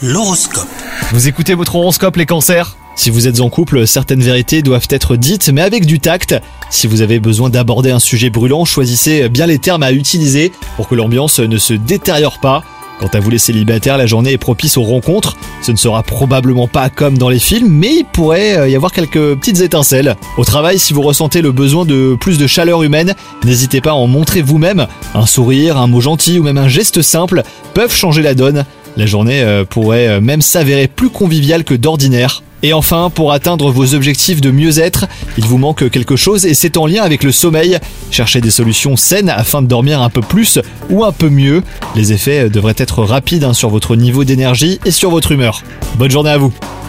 L'horoscope. Vous écoutez votre horoscope les cancers ? Si vous êtes en couple, certaines vérités doivent être dites, mais avec du tact. Si vous avez besoin d'aborder un sujet brûlant, choisissez bien les termes à utiliser pour que l'ambiance ne se détériore pas. Quant à vous les célibataires, la journée est propice aux rencontres. Ce ne sera probablement pas comme dans les films, mais il pourrait y avoir quelques petites étincelles. Au travail, si vous ressentez le besoin de plus de chaleur humaine, n'hésitez pas à en montrer vous-même. Un sourire, un mot gentil ou même un geste simple peuvent changer la donne. La journée pourrait même s'avérer plus conviviale que d'ordinaire. Et enfin, pour atteindre vos objectifs de mieux-être, il vous manque quelque chose et c'est en lien avec le sommeil. Cherchez des solutions saines afin de dormir un peu plus ou un peu mieux. Les effets devraient être rapides sur votre niveau d'énergie et sur votre humeur. Bonne journée à vous!